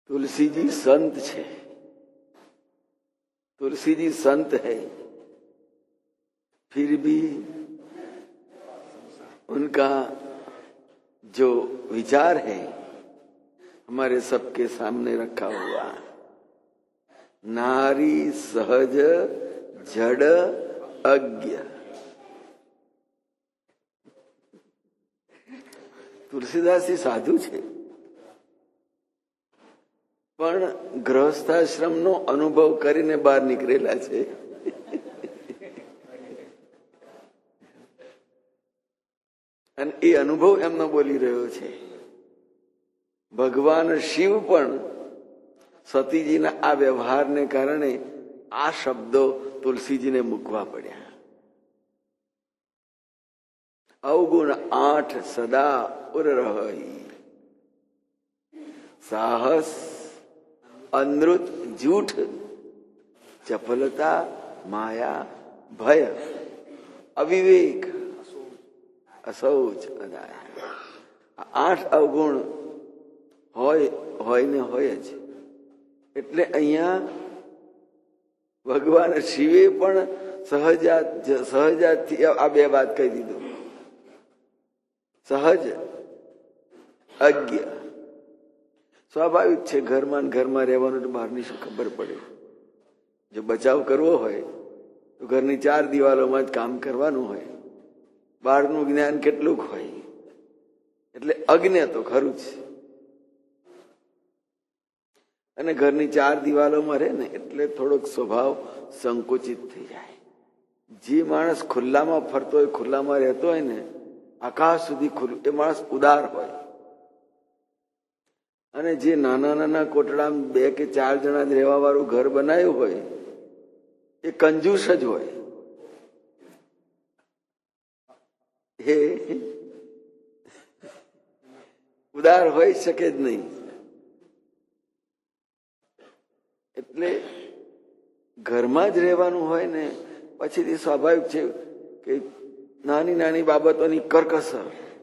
तुलसी जी संत है, तुलसी जी संत है, फिर भी उनका जो विचार है हमारे सबके सामने रखा हुआ। नारी सहज जड़ अज्ञ। तुलसीदास साधु છે, પણ ગૃહસ્થાશ્રમનો અનુભવ કરીને બહાર નીકળેલા છે. અને એ અનુભવ એમનો બોલી રહ્યો છે. ભગવાન શિવ પણ સતીજીના આ વ્યવહારને કારણે આ શબ્દો તુલસીજીને મૂકવા પડ્યા. અવગુણ 8 સદા ઉર રહી, સાહસ અનૃત જૂઠ, ચપલતા માયા ભય, અવિવેક અશૌચ અદાય. 8 અવગુણ હોય ને હોય જ. એટલે અહીંયા ભગવાન શિવે પણ સહજાતથી આ બે વાત કહી દીધું. સહજ અજ્ઞ. સ્વાભાવિક છે, ઘરમાં રહેવાનું તો બહારની શું ખબર પડે. જો બચાવ કરવો હોય તો ઘરની 4 દિવાલોમાં જ કામ કરવાનું હોય. બહારનું જ્ઞાન કેટલુંક હોય. એટલે અજ્ઞ તો ખરું જ. અને ઘરની 4 દિવાલોમાં રહે ને એટલે થોડોક સ્વભાવ સંકુચિત થઈ જાય. જે માણસ ખુલ્લામાં ફરતો હોય, ખુલ્લામાં રહેતો હોય ને, આકાશ સુધી ખુલ્લું, એ માણસ ઉદાર હોય. અને જે નાના નાના કોટડામાં 2 કે 4 જણા જ રહેવા વાળું ઘર બનાવ્યું હોય એ કંજૂસ જ હોય. એ ઉદાર હોય શકે જ નહીં. એટલે ઘરમાં જ રહેવાનું હોય ને પછીથી સ્વાભાવિક છે કે નાની નાની બાબતોની કરકસર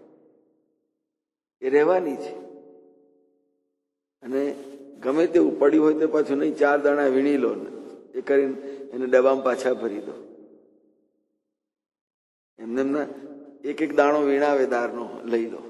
એ રહેવાની છે. અને ગમે તેવું પડ્યું હોય તો પાછું નહીં, 4 દાણા વીણી લો ને એ કરીને એને ડબ્બામાં પાછા ભરી દો. એમને એક દાણો વીણાવે દારનો લઈ લો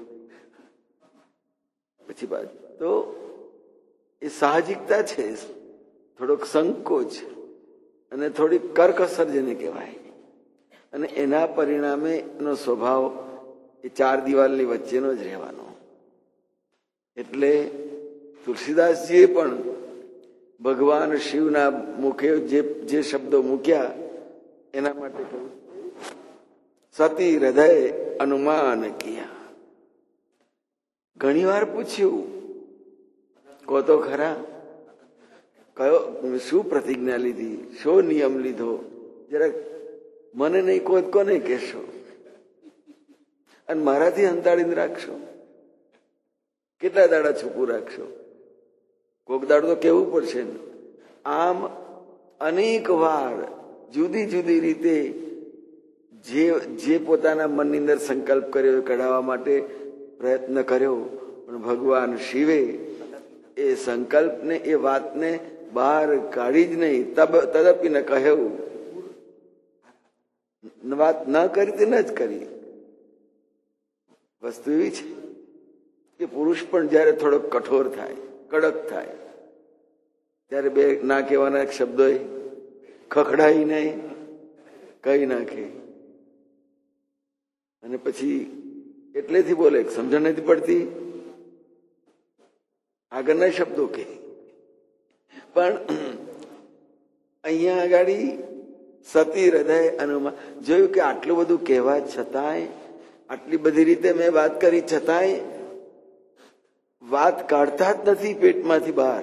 પછી બાજુ. તો એ સાહજિકતા છે, થોડોક સંકોચ અને થોડી કરકસર જેને કહેવાય. અને એના પરિણામે એનો સ્વભાવ એ 4 દિવાલની વચ્ચેનો જ રહેવાનો. એટલે તુલસીદાસજીએ પણ ભગવાન શિવના મુખે જે શબ્દો મૂક્યા એના માટે કહ્યું, સતી હૃદય અનુમાન કિયા. ઘણી વાર પૂછ્યું, કહો તો ખરા, કયો શું પ્રતિજ્ઞા લીધી, શો નિયમ લીધો, જરાક મને નહીં કહો કોને કહેશો, અને મારાથી હંતાડીને રાખશો, કેટલા દાડા છૂપું રાખશો, કોક દાડો તો કેવું પડશે ને. આમ અનેક વાર જુદી જુદી રીતે જે પોતાના મનની અંદર સંકલ્પ કર્યો કઢાવવા માટે પ્રયત્ન કર્યો, પણ ભગવાન શિવે એ સંકલ્પને, એ વાતને બહાર કાઢી જ નહીં. તદપી ન કહ્યું, વાત ન કરી તે ન જ કરી. વસ્તુ એવી છે કે પુરુષ પણ જયારે થોડોક કઠોર થાય, કડક થાય, ત્યારે 2 ના કહેવાના શબ્દો ખખડાઈ નહીં કહી નાખે. અને પછી એટલેથી બોલે, સમજણ નથી પડતી, આગળના શબ્દો કે. પણ અહીંયા આગળ સતી હૃદય અનુમાન જોયું કે આટલું બધું કહેવા છતાંય, આટલી બધી રીતે મેં વાત કરી છતાંય વાત કાઢતા જ નથી પેટમાંથી બહાર.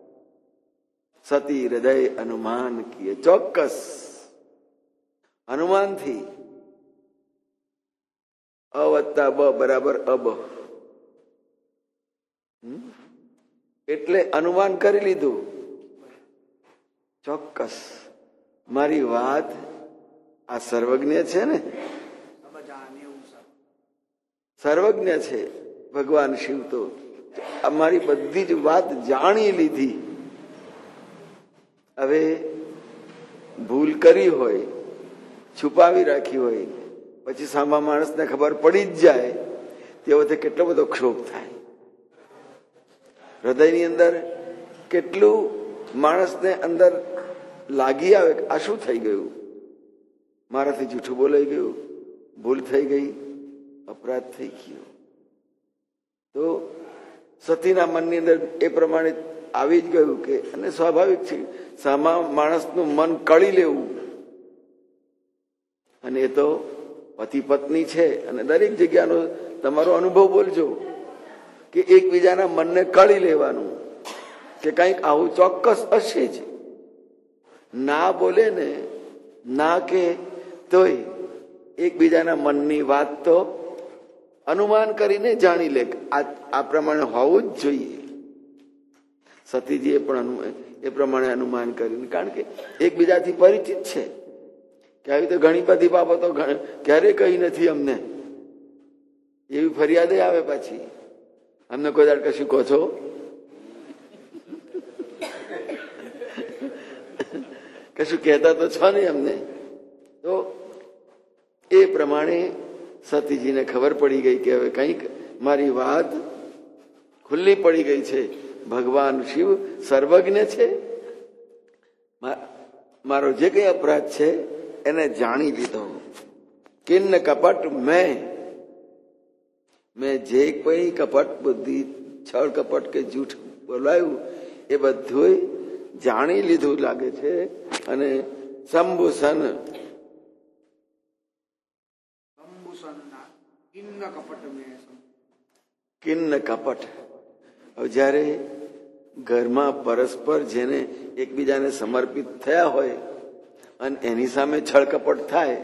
સતી હૃદય અનુમાન કીએ, ચોક્કસ અનુમાનથી. અ વત્તા બ બરાબર અબ. એટલે અનુમાન કરી લીધું, ચોક્કસ મારી વાત આ સર્વજ્ઞ છે ને, સર્વજ્ઞ છે ભગવાન શિવ. તો અમારી બધી જ વાત જાણી લીધી. હવે ભૂલ કરી હોય, છુપાવી રાખી હોય, પછી સામા માણસને ખબર પડી જ જાય તે વખતે કેટલો બધો ક્ષોભ થાય. હૃદયની અંદર કેટલું માણસને અંદર લાગી આવે કે આ શું થઈ ગયું, મારાથી જૂઠું બોલાઈ ગયું, ભૂલ થઈ ગઈ, અપરાધ થઈ ગયો. તો સતીના મનની અંદર એ પ્રમાણે આવી જ ગયું કે, અને સ્વાભાવિક છે સામા માણસનું મન કળી લેવું, અને એ તો પતિ પત્ની છે. અને દરેક જગ્યાનો તમારો અનુભવ બોલજો કે એકબીજાના મનને કળી લેવાનું કે કંઈક આવું ચોક્કસ હશે જ. ના બોલે ને ના કે તોય એકબીજાના મનની વાત તો અનુમાન કરીને જાણી લે આ પ્રમાણે હોવું જ જોઈએ. સતીજીએ પણ એ પ્રમાણે અનુમાન કરીને, કારણ કે એકબીજાથી પરિચિત છે કે આવી તો ઘણી બધી બાબતો ક્યારે કહી નથી અમને, એવી ફરિયાદે આવે પાછી. અમને કોઈ દાડ કશું કહો છો? કશું કહેતા તો છો નહીં અમને. તો એ પ્રમાણે સતીજીને ખબર પડી ગઈ કે હવે કંઈક મારી વાત ખુલ્લી પડી ગઈ છે. ભગવાન શિવ સર્વજ્ઞ છે, મારો જે કઈ અપરાધ છે એને જાણી લીધો. કિન્ન કપટ મેં જે કોઈ કપટ બુદ્ધિ, છળ કપટ કે જૂઠ બોલાયું એ બધું જાણી લીધું લાગે છે. અને સંબુસન કિન્ન કપટ. હવે જયારે ઘરમાં પરસ્પર જેને એકબીજાને સમર્પિત થયા હોય અને એની સામે છળકપટ થાય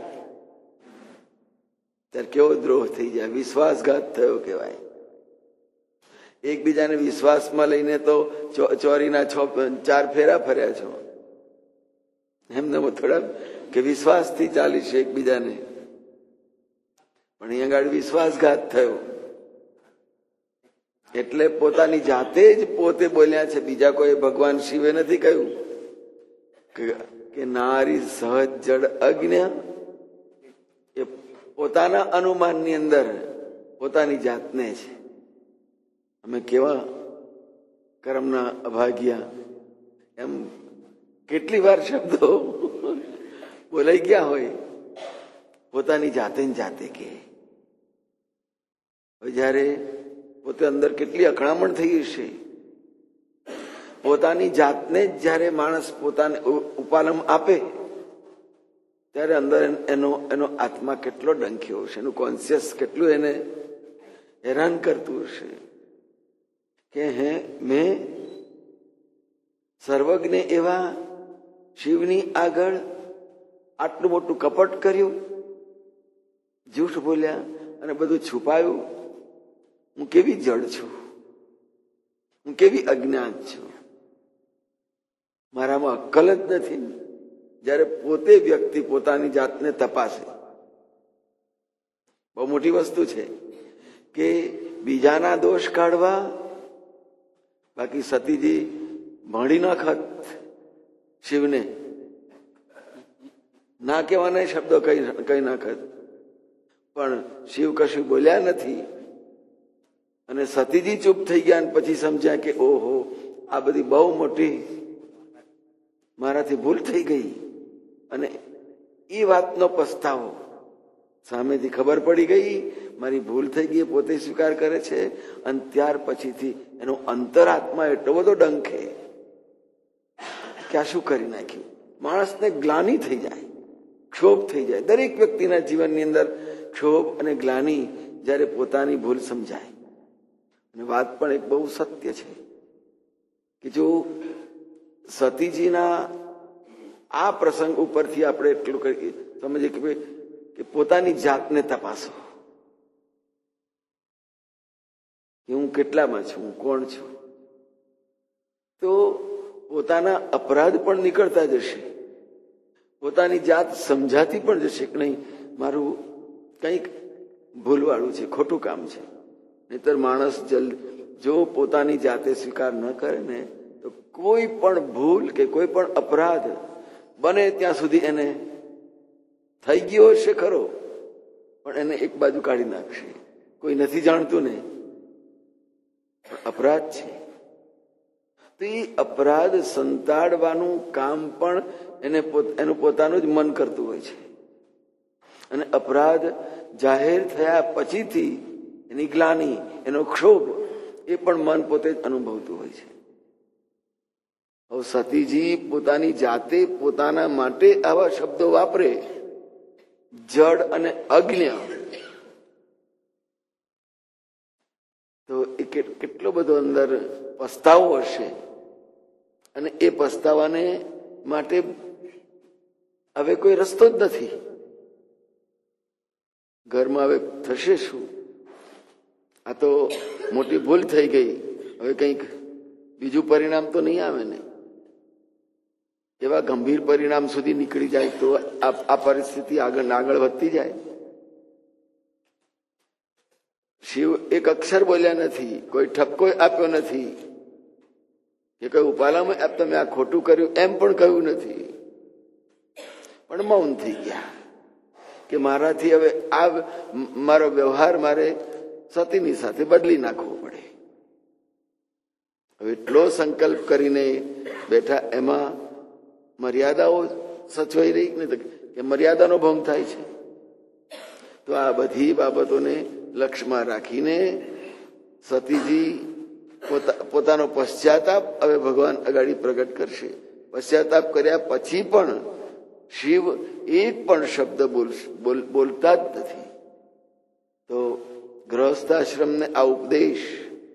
ત્યારે કેવો દ્રોહ થઈ જાય, વિશ્વાસઘાત થયો કહેવાય. એકબીજાને વિશ્વાસમાં લઈને તો ચોરીના 4 ફેરા ફર્યા છો, એમને થોડા કે વિશ્વાસથી ચાલી છે એકબીજાને, પણ અહીંયા આગળ વિશ્વાસઘાત થયો. એટલે પોતાની જાતે જ પોતે બોલ્યા છે, બીજા કોઈ ભગવાન શિવે નથી કહ્યું કે નારી સહજ જડ અજ્ઞ. એ પોતાના અનુમાનની અંદર પોતાની જાતને છે. અમે કેવા કર્મના અભાગ્યા, એમ કેટલી વાર શબ્દો બોલાઈ ગયા હોય પોતાની જાતે ને જાતે કે. જયારે પોતે અંદર કેટલી અકળામણ થઈ હશે, પોતાની જાતને જ જયારે માણસ પોતાને ઉપાલમ આપે ત્યારે અંદર એનો આત્મા કેટલો ડંખ્યો હશે, એનું કોન્શિયસ કેટલું એને હેરાન કરતું હશે કે મેં સર્વજ્ઞ એવા શિવની આગળ આટલું મોટું કપટ કર્યું, જૂઠ બોલ્યા અને બધું છુપાયું. હું કેવી જડ છું, હું કેવી અજ્ઞાત છું, મારામાં અક્કલ જ નથી. જયારે પોતે વ્યક્તિ પોતાની જાતને તપાસે, બહુ મોટી વસ્તુ છે કે બીજાના દોષ કાઢવા. બાકી સતીજી ભણી નાખત શિવને, ના કહેવાના શબ્દો કઈ નાખત, પણ શિવ કશું બોલ્યા નથી. અને સતીજી ચૂપ થઈ ગયા અને પછી સમજ્યા કે ઓહો, આ બધી બહુ મોટી મારાથી ભૂલ થઈ ગઈ. અને એ વાતનો પસ્તાવો સામેથી ખબર પડી ગઈ, મારી ભૂલ થઈ ગઈ, પોતે સ્વીકાર કરે છે. અને ત્યાર પછીથી એનો અંતરાત્મા એટલો બધો ડંખે કે આ શું કરી નાખ્યું. માણસને ગ્લાનિ થઈ જાય, ક્ષોભ થઈ જાય. દરેક વ્યક્તિના જીવનની અંદર ક્ષોભ અને ગ્લાનિ જયારે પોતાની ભૂલ સમજાય. અને વાત પણ એક બહુ સત્ય છે કે જો સતીજીના આ પ્રસંગ ઉપરથી આપણે એટલું સમજીએ કે પોતાની જાતને તપાસો કે હું કેટલામાં છું, હું કોણ છું. તો પોતાના અપરાધ પણ નીકળતા જશે, પોતાની જાત સમજાતી પણ જશે કે નહીં, મારું કંઈક ભૂલવાળું છે, ખોટું કામ છે. નહીતર માણસ જો પોતાની જાતે સ્વીકાર ન કરે ને તો કોઈ પણ ભૂલ કે કોઈ પણ અપરાધ બને ત્યાં સુધી એને થઈ ગયો હશે ખરો, પણ એને એક બાજુ કાઢી નાખશે. કોઈ નથી જાણતું ને, અપરાધ છે. તો એ અપરાધ સંતાડવાનું કામ પણ એનું પોતાનું જ મન કરતું હોય છે. અને અપરાધ જાહેર થયા પછીથી એની ગ્લાની, એનો ક્ષોભ એ પણ મન પોતે જ અનુભવતું હોય છે. હવે સતીજી પોતાની જાતે પોતાના માટે આવા શબ્દો વાપરે, જડ અને અજ્ઞ, તો એ કેટલો બધો અંદર પસ્તાવો હશે. અને એ પસ્તાવાને માટે હવે કોઈ રસ્તો જ નથી. ઘરમાં હવે થશે શું? આ તો મોટી ભૂલ થઈ ગઈ, હવે કંઈક બીજું પરિણામ તો નહીં આવે ને. એવા ગંભીર પરિણામ સુધી નીકળી જાય તો આ પરિસ્થિતિ આગળ વધતી જાય. શિવ એક અક્ષર બોલ્યા નથી, કોઈ ઠપકો આપ્યો નથી, કે કોઈ ઉપાલામાં તમે આ ખોટું કર્યું એમ પણ કહ્યું નથી, પણ મૌન થઈ ગયા કે મારાથી હવે આ મારો વ્યવહાર મારે સતીની સાથે બદલી નાખવો પડે. હવે એટલો સંકલ્પ કરીને બેઠા, એમાં મર્યાદાઓ સચવાઈ રહી ને, કે મર્યાદાનો ભંગ થાય છે. તો આ બધી બાબતોને લક્ષ્યમાં રાખીને સતીજી પોતાનો પશ્ચાતાપ હવે ભગવાન અગાડી પ્રગટ કરશે. પશ્ચાતાપ કર્યા પછી પણ શિવ એક પણ શબ્દ બોલતા જ નથી. તો ગૃહસ્થાશ્રમને આ ઉપદેશ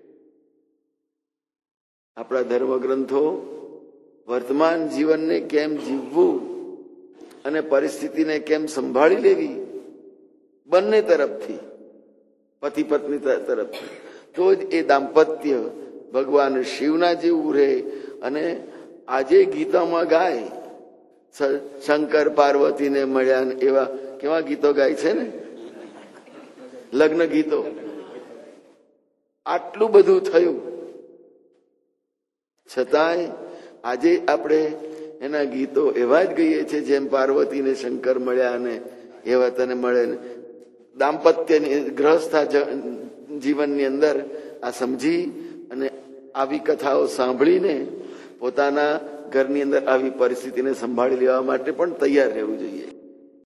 આપણા ધર્મગ્રંથો વર્તમાન જીવનને કેમ જીવવું અને પરિસ્થિતિને કેમ સંભાળી લેવી, બંને તરફથી, પતિ પત્ની તરફથી, તો જ એ દાંપત્ય ભગવાન શિવના જેવું રહે. અને આજે ગીતોમાં ગાય, શંકર પાર્વતીને મળ્યા ને એવા કેવા ગીતો ગાય છે ને, લગ્ન ગીતો. આટલું બધું થયું છતાંય આજે આપણે એના ગીતો એવા જ ગઈએ છીએ જેમ પાર્વતીને શંકર મળ્યા અને એવા તને મળે. દાંપત્યની ગ્રહસ્થા જીવનની અંદર આ સમજી અને આવી કથાઓ સાંભળીને પોતાના ઘરની અંદર આવી પરિસ્થિતિને સંભાળી લેવા માટે પણ તૈયાર રહેવું જોઈએ.